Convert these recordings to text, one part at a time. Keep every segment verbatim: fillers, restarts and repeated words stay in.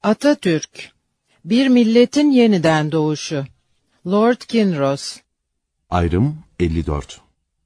Atatürk, bir milletin yeniden doğuşu. Lord Kinross. Ayrım elli dört.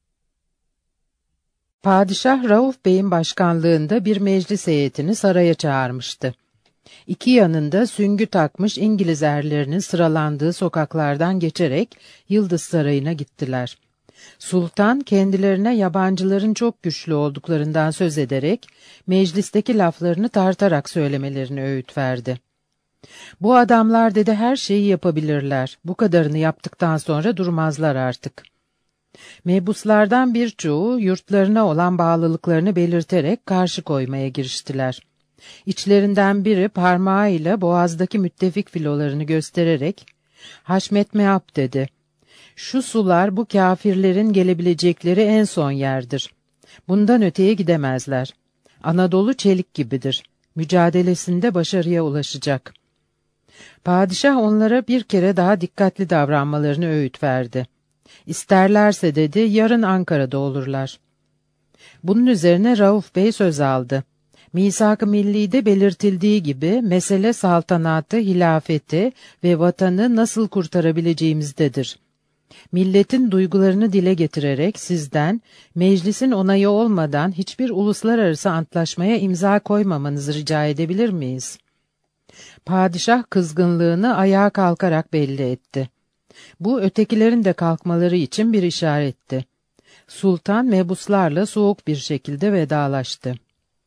Padişah Rauf Bey'in başkanlığında bir meclis heyetini saraya çağırmıştı. İki yanında süngü takmış İngiliz erlerinin sıralandığı sokaklardan geçerek Yıldız Sarayı'na gittiler. Sultan kendilerine yabancıların çok güçlü olduklarından söz ederek meclisteki laflarını tartarak söylemelerini öğüt verdi. Bu adamlar dedi her şeyi yapabilirler. Bu kadarını yaptıktan sonra durmazlar artık. Mebuslardan birçoğu yurtlarına olan bağlılıklarını belirterek karşı koymaya giriştiler. İçlerinden biri parmağıyla boğazdaki müttefik filolarını göstererek "Haşmet Meab" dedi. "Şu sular bu kâfirlerin gelebilecekleri en son yerdir. Bundan öteye gidemezler. Anadolu çelik gibidir. Mücadelesinde başarıya ulaşacak." Padişah onlara bir kere daha dikkatli davranmalarını öğüt verdi. İsterlerse dedi, yarın Ankara'da olurlar. Bunun üzerine Rauf Bey söz aldı. Misak-ı Milli'de belirtildiği gibi mesele saltanatı, hilafeti ve vatanı nasıl kurtarabileceğimizdedir. Milletin duygularını dile getirerek sizden, meclisin onayı olmadan hiçbir uluslararası antlaşmaya imza koymamanızı rica edebilir miyiz? Padişah kızgınlığını ayağa kalkarak belli etti. Bu ötekilerin de kalkmaları için bir işaretti. Sultan mebuslarla soğuk bir şekilde vedalaştı.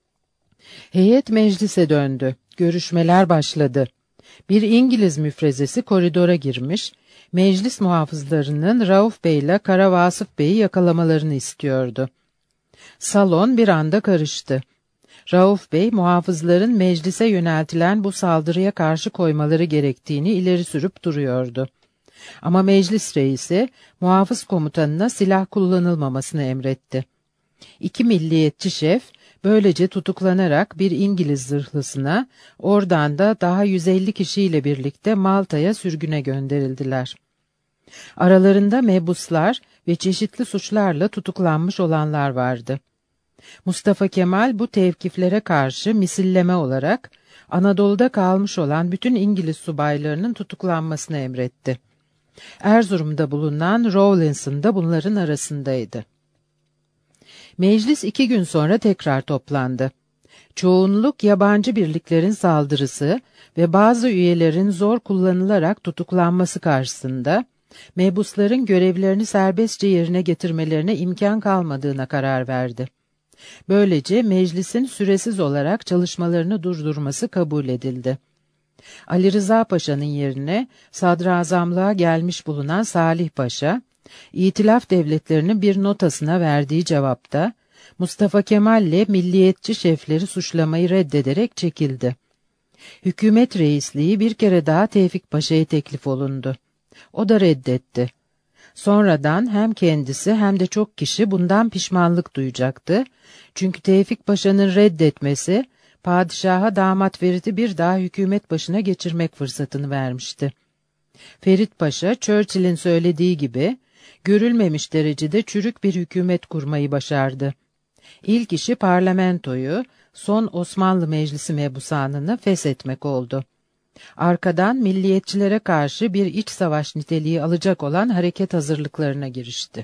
Heyet meclise döndü. Görüşmeler başladı. Bir İngiliz müfrezesi koridora girmiş, meclis muhafızlarının Rauf Bey ile Kara Vasıf Bey'i yakalamalarını istiyordu. Salon bir anda karıştı. Rauf Bey, muhafızların meclise yöneltilen bu saldırıya karşı koymaları gerektiğini ileri sürüp duruyordu. Ama meclis reisi, muhafız komutanına silah kullanılmamasını emretti. İki milliyetçi şef, böylece tutuklanarak bir İngiliz zırhlısına, oradan da daha yüz elli kişiyle birlikte Malta'ya sürgüne gönderildiler. Aralarında mebuslar ve çeşitli suçlarla tutuklanmış olanlar vardı. Mustafa Kemal bu tevkiflere karşı misilleme olarak Anadolu'da kalmış olan bütün İngiliz subaylarının tutuklanmasını emretti. Erzurum'da bulunan Rawlinson da bunların arasındaydı. Meclis iki gün sonra tekrar toplandı. Çoğunluk yabancı birliklerin saldırısı ve bazı üyelerin zor kullanılarak tutuklanması karşısında mebusların görevlerini serbestçe yerine getirmelerine imkan kalmadığına karar verdi. Böylece meclisin süresiz olarak çalışmalarını durdurması kabul edildi. Ali Rıza Paşa'nın yerine sadrazamlığa gelmiş bulunan Salih Paşa, İtilaf devletlerinin bir notasına verdiği cevapta, Mustafa Kemal ile milliyetçi şefleri suçlamayı reddederek çekildi. Hükümet reisliği bir kere daha Tevfik Paşa'ya teklif olundu. O da reddetti. Sonradan hem kendisi hem de çok kişi bundan pişmanlık duyacaktı. Çünkü Tevfik Paşa'nın reddetmesi, padişaha damat Ferit'i bir daha hükümet başına geçirmek fırsatını vermişti. Ferit Paşa, Churchill'in söylediği gibi, görülmemiş derecede çürük bir hükümet kurmayı başardı. İlk işi parlamentoyu, son Osmanlı Meclisi mebusanını feshetmek oldu. Arkadan milliyetçilere karşı bir iç savaş niteliği alacak olan hareket hazırlıklarına girişti.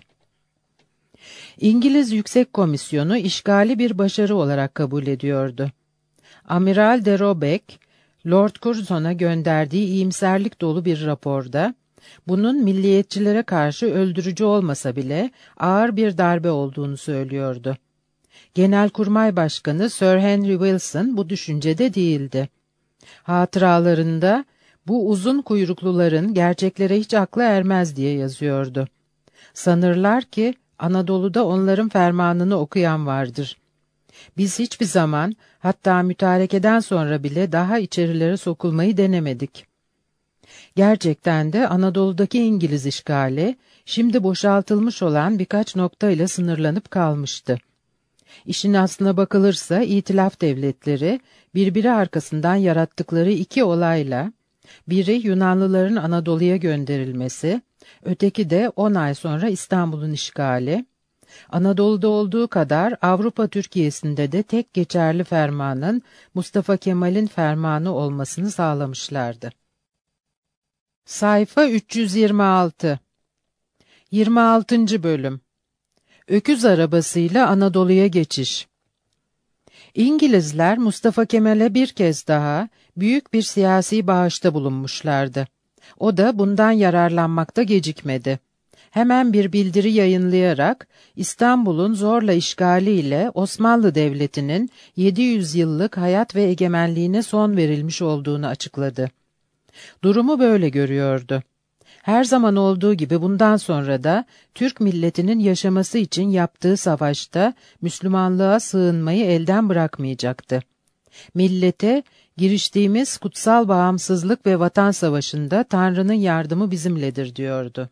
İngiliz Yüksek Komisyonu işgali bir başarı olarak kabul ediyordu. Amiral de Robeck, Lord Curzon'a gönderdiği iyimserlik dolu bir raporda, bunun milliyetçilere karşı öldürücü olmasa bile ağır bir darbe olduğunu söylüyordu. Genelkurmay Başkanı Sir Henry Wilson bu düşüncede değildi. Hatıralarında, bu uzun kuyrukluların gerçeklere hiç aklı ermez diye yazıyordu. Sanırlar ki Anadolu'da onların fermanını okuyan vardır. Biz hiçbir zaman, hatta mütarekeden sonra bile daha içerilere sokulmayı denemedik. Gerçekten de Anadolu'daki İngiliz işgali, şimdi boşaltılmış olan birkaç noktayla sınırlanıp kalmıştı. İşin aslına bakılırsa İtilaf devletleri, birbiri arkasından yarattıkları iki olayla, biri Yunanlıların Anadolu'ya gönderilmesi, öteki de on ay sonra İstanbul'un işgali, Anadolu'da olduğu kadar Avrupa Türkiye'sinde de tek geçerli fermanın Mustafa Kemal'in fermanı olmasını sağlamışlardı. Sayfa üç yüz yirmi altı. yirmi altıncı bölüm. Öküz arabasıyla Anadolu'ya geçiş. İngilizler Mustafa Kemal'e bir kez daha büyük bir siyasi bağışta bulunmuşlardı. O da bundan yararlanmakta gecikmedi. Hemen bir bildiri yayınlayarak İstanbul'un zorla işgaliyle Osmanlı Devleti'nin yedi yüz yıllık hayat ve egemenliğine son verilmiş olduğunu açıkladı. Durumu böyle görüyordu. Her zaman olduğu gibi bundan sonra da Türk milletinin yaşaması için yaptığı savaşta Müslümanlığa sığınmayı elden bırakmayacaktı. Millete, giriştiğimiz kutsal bağımsızlık ve vatan savaşında Tanrı'nın yardımı bizimledir diyordu.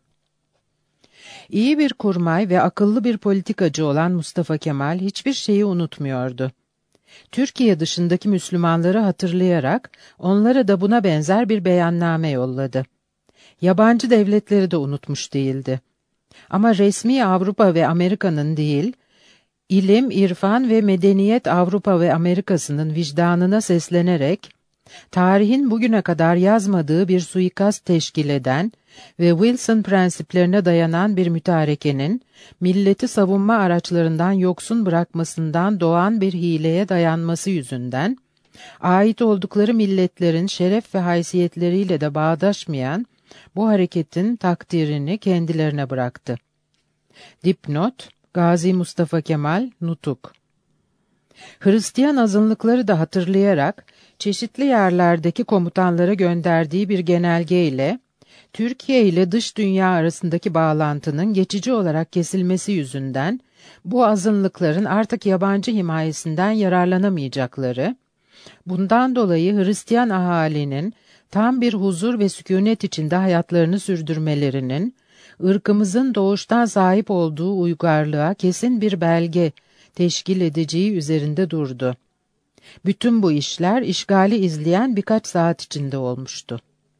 İyi bir kurmay ve akıllı bir politikacı olan Mustafa Kemal hiçbir şeyi unutmuyordu. Türkiye dışındaki Müslümanları hatırlayarak onlara da buna benzer bir beyanname yolladı. Yabancı devletleri de unutmuş değildi. Ama resmi Avrupa ve Amerika'nın değil, ilim, irfan ve medeniyet Avrupa ve Amerika'sının vicdanına seslenerek, tarihin bugüne kadar yazmadığı bir suikast teşkil eden ve Wilson prensiplerine dayanan bir mütarekenin, milleti savunma araçlarından yoksun bırakmasından doğan bir hileye dayanması yüzünden, ait oldukları milletlerin şeref ve haysiyetleriyle de bağdaşmayan bu hareketin takdirini kendilerine bıraktı. Dipnot, Gazi Mustafa Kemal, Nutuk. Hristiyan azınlıkları da hatırlayarak, çeşitli yerlerdeki komutanlara gönderdiği bir genelge ile, Türkiye ile dış dünya arasındaki bağlantının geçici olarak kesilmesi yüzünden, bu azınlıkların artık yabancı himayesinden yararlanamayacakları, bundan dolayı Hristiyan ahalinin tam bir huzur ve sükûnet içinde hayatlarını sürdürmelerinin, ırkımızın doğuştan sahip olduğu uygarlığa kesin bir belge teşkil edeceği üzerinde durdu. Bütün bu işler işgali izleyen birkaç saat içinde olmuştu.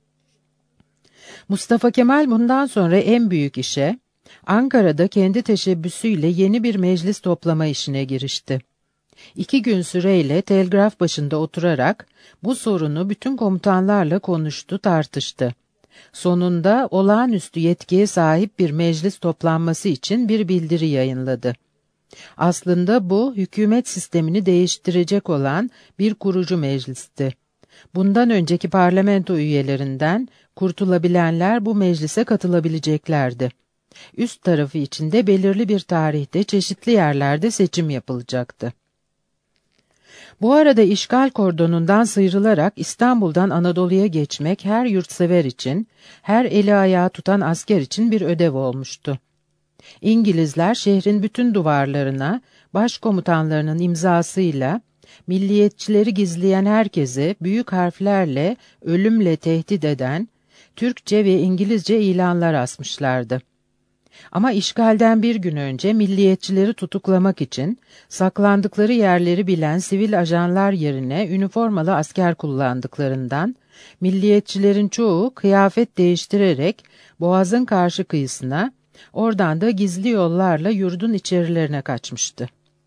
Mustafa Kemal bundan sonra en büyük işe, Ankara'da kendi teşebbüsüyle yeni bir meclis toplama işine girişti. İki gün süreyle telgraf başında oturarak bu sorunu bütün komutanlarla konuştu, tartıştı. Sonunda olağanüstü yetkiye sahip bir meclis toplanması için bir bildiri yayınladı. Aslında bu, hükümet sistemini değiştirecek olan bir kurucu meclisti. Bundan önceki parlamento üyelerinden kurtulabilenler bu meclise katılabileceklerdi. Üst tarafı içinde belirli bir tarihte çeşitli yerlerde seçim yapılacaktı. Bu arada işgal kordonundan sıyrılarak İstanbul'dan Anadolu'ya geçmek her yurtsever için, her eli ayağı tutan asker için bir ödev olmuştu. İngilizler şehrin bütün duvarlarına, başkomutanlarının imzasıyla, milliyetçileri gizleyen herkese büyük harflerle ölümle tehdit eden, Türkçe ve İngilizce ilanlar asmışlardı. Ama işgalden bir gün önce milliyetçileri tutuklamak için saklandıkları yerleri bilen sivil ajanlar yerine üniformalı asker kullandıklarından, milliyetçilerin çoğu kıyafet değiştirerek Boğaz'ın karşı kıyısına, oradan da gizli yollarla yurdun içerilerine kaçmıştı.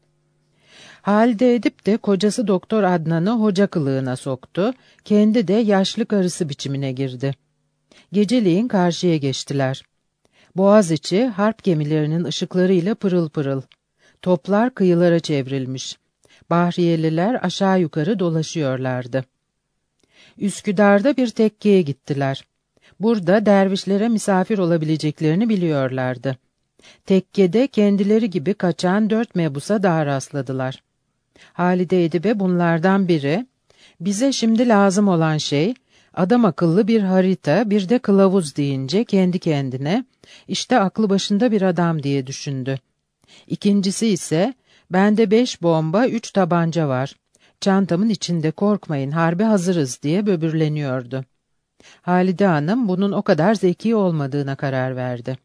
Halide Edip de kocası Doktor Adnan'ı hoca kılığına soktu, kendi de yaşlı karısı biçimine girdi. Geceleyin karşıya geçtiler. Boğaziçi harp gemilerinin ışıklarıyla pırıl pırıl. Toplar kıyılara çevrilmiş. Bahriyeliler aşağı yukarı dolaşıyorlardı. Üsküdar'da bir tekkeye gittiler. Burada dervişlere misafir olabileceklerini biliyorlardı. Tekkede kendileri gibi kaçan dört mebusa daha rastladılar. Halide Edip'e bunlardan biri, "Bize şimdi lazım olan şey, adam akıllı bir harita, bir de kılavuz" deyince kendi kendine, "İşte aklı başında bir adam" diye düşündü. İkincisi ise, "Bende beş bomba, üç tabanca var. Çantamın içinde, korkmayın, harbe hazırız" diye böbürleniyordu. Halide Hanım bunun o kadar zeki olmadığına karar verdi.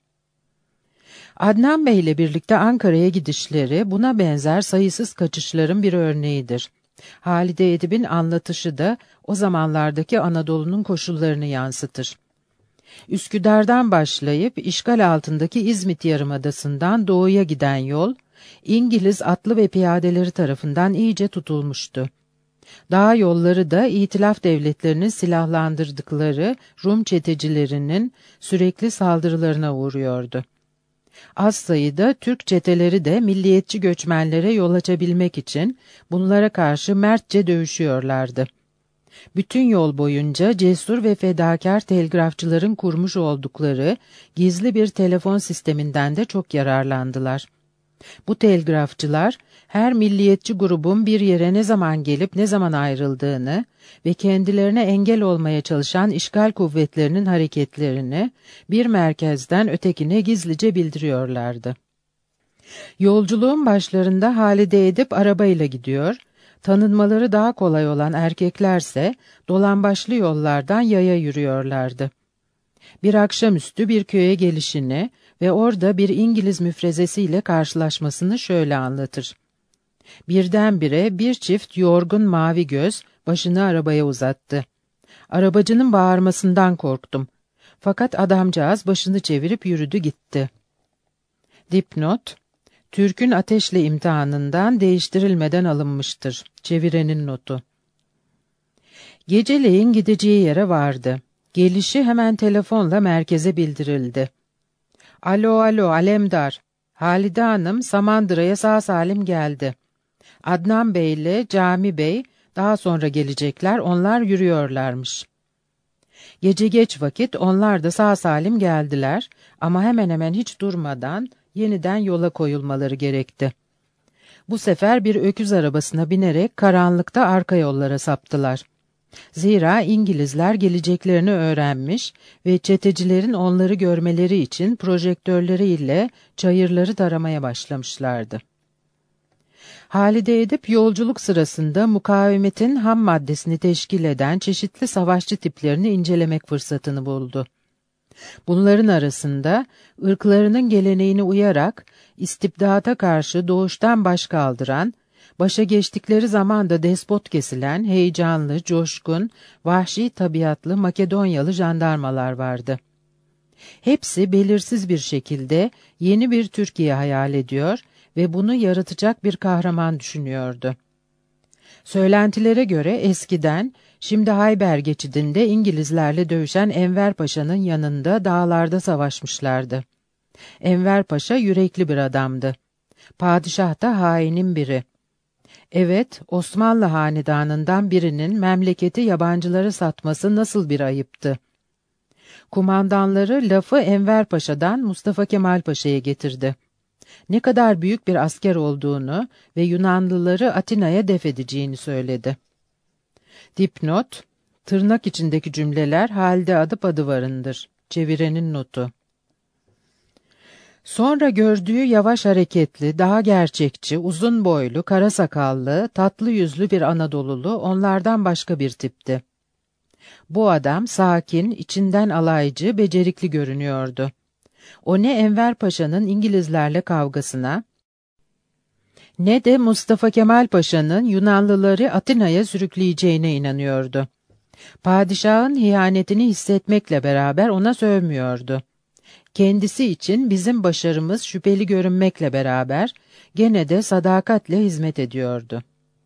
Adnan Bey ile birlikte Ankara'ya gidişleri buna benzer sayısız kaçışların bir örneğidir. Halide Edip'in anlatışı da o zamanlardaki Anadolu'nun koşullarını yansıtır. Üsküdar'dan başlayıp işgal altındaki İzmit Yarımadası'ndan doğuya giden yol, İngiliz atlı ve piyadeleri tarafından iyice tutulmuştu. Dağ yolları da İtilaf devletlerinin silahlandırdıkları Rum çetecilerinin sürekli saldırılarına uğruyordu. Az sayıda Türk çeteleri de milliyetçi göçmenlere yol açabilmek için bunlara karşı mertçe dövüşüyorlardı. Bütün yol boyunca cesur ve fedakar telgrafçıların kurmuş oldukları gizli bir telefon sisteminden de çok yararlandılar. Bu telgrafçılar, her milliyetçi grubun bir yere ne zaman gelip ne zaman ayrıldığını ve kendilerine engel olmaya çalışan işgal kuvvetlerinin hareketlerini bir merkezden ötekine gizlice bildiriyorlardı. Yolculuğun başlarında Halide Edip arabayla gidiyor, tanınmaları daha kolay olan erkeklerse dolambaçlı yollardan yaya yürüyorlardı. Bir akşamüstü bir köye gelişini ve orada bir İngiliz müfrezesiyle karşılaşmasını şöyle anlatır. Birdenbire bir çift yorgun mavi göz başını arabaya uzattı. Arabacının bağırmasından korktum. Fakat adamcağız başını çevirip yürüdü gitti. Dipnot, Türk'ün ateşle imtihanından değiştirilmeden alınmıştır. Çevirenin notu. Geceleyin gideceği yere vardı. Gelişi hemen telefonla merkeze bildirildi. Alo alo Alemdar, Halide Hanım Samandıra'ya sağ salim geldi. Adnan Bey ile Cami Bey daha sonra gelecekler, onlar yürüyorlarmış. Gece geç vakit onlar da sağ salim geldiler ama hemen hemen hiç durmadan yeniden yola koyulmaları gerekti. Bu sefer bir öküz arabasına binerek karanlıkta arka yollara saptılar. Zira İngilizler geleceklerini öğrenmiş ve çetecilerin onları görmeleri için projektörleriyle çayırları taramaya başlamışlardı. Halide Edip yolculuk sırasında mukavemetin ham maddesini teşkil eden çeşitli savaşçı tiplerini incelemek fırsatını buldu. Bunların arasında ırklarının geleneğine uyarak istibdata karşı doğuştan baş kaldıran, başa geçtikleri zaman da despot kesilen, heyecanlı, coşkun, vahşi tabiatlı Makedonyalı jandarmalar vardı. Hepsi belirsiz bir şekilde yeni bir Türkiye hayal ediyor ve bunu yaratacak bir kahraman düşünüyordu. Söylentilere göre eskiden, şimdi Hayber geçidinde İngilizlerle dövüşen Enver Paşa'nın yanında dağlarda savaşmışlardı. Enver Paşa yürekli bir adamdı. Padişah da hainin biri. Evet, Osmanlı hanedanından birinin memleketi yabancılara satması nasıl bir ayıptı. Kumandanları lafı Enver Paşa'dan Mustafa Kemal Paşa'ya getirdi. Ne kadar büyük bir asker olduğunu ve Yunanlıları Atina'ya def edeceğini söyledi. Dipnot, tırnak içindeki cümleler halde adı adıvarındır. Çevirenin notu. Sonra gördüğü yavaş hareketli, daha gerçekçi, uzun boylu, kara sakallı, tatlı yüzlü bir Anadolulu onlardan başka bir tipti. Bu adam sakin, içinden alaycı, becerikli görünüyordu. O ne Enver Paşa'nın İngilizlerle kavgasına, ne de Mustafa Kemal Paşa'nın Yunanlıları Atina'ya sürükleyeceğine inanıyordu. Padişahın ihanetini hissetmekle beraber ona sövmüyordu. Kendisi için bizim başarımız şüpheli görünmekle beraber gene de sadakatle hizmet ediyordu.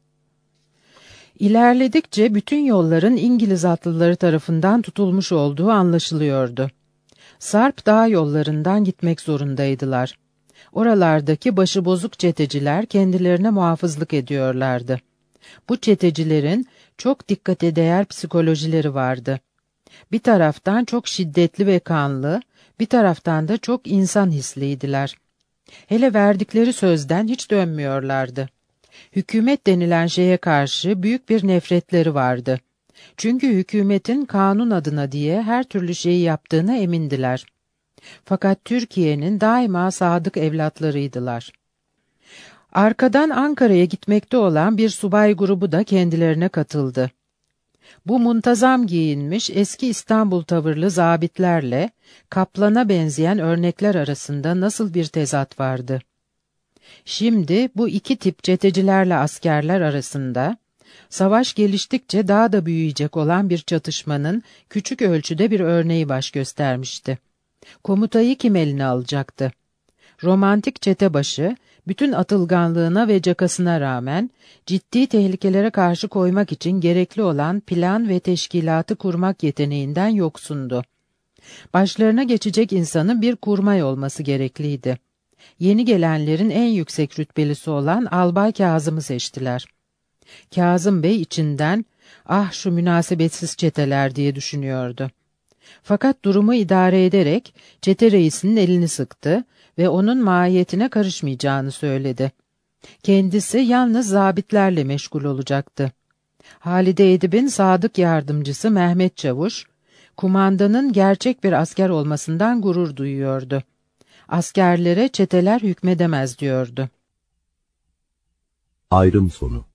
İlerledikçe bütün yolların İngiliz atlıları tarafından tutulmuş olduğu anlaşılıyordu. Sarp dağ yollarından gitmek zorundaydılar. Oralardaki başıbozuk çeteciler kendilerine muhafızlık ediyorlardı. Bu çetecilerin çok dikkate değer psikolojileri vardı. Bir taraftan çok şiddetli ve kanlı, bir taraftan da çok insan hisliydiler. Hele verdikleri sözden hiç dönmüyorlardı. Hükümet denilen şeye karşı büyük bir nefretleri vardı. Çünkü hükümetin kanun adına diye her türlü şeyi yaptığına emindiler. Fakat Türkiye'nin daima sadık evlatlarıydılar. Arkadan Ankara'ya gitmekte olan bir subay grubu da kendilerine katıldı. Bu muntazam giyinmiş eski İstanbul tavırlı zabitlerle kaplana benzeyen örnekler arasında nasıl bir tezat vardı? Şimdi bu iki tip çetecilerle askerler arasında Savaş geliştikçe daha da büyüyecek olan bir çatışmanın küçük ölçüde bir örneği baş göstermişti. Komutayı kim eline alacaktı? Romantik çetebaşı, bütün atılganlığına ve cakasına rağmen, ciddi tehlikelere karşı koymak için gerekli olan plan ve teşkilatı kurmak yeteneğinden yoksundu. Başlarına geçecek insanın bir kurmay olması gerekliydi. Yeni gelenlerin en yüksek rütbelisi olan Albay Kazım'ı seçtiler. Kazım Bey içinden, ah şu münasebetsiz çeteler diye düşünüyordu. Fakat durumu idare ederek çete reisinin elini sıktı ve onun mahiyetine karışmayacağını söyledi. Kendisi yalnız zabitlerle meşgul olacaktı. Halide Edip'in sadık yardımcısı Mehmet Çavuş, kumandanın gerçek bir asker olmasından gurur duyuyordu. Askerlere çeteler hükmedemez diyordu. Ayrım sonu.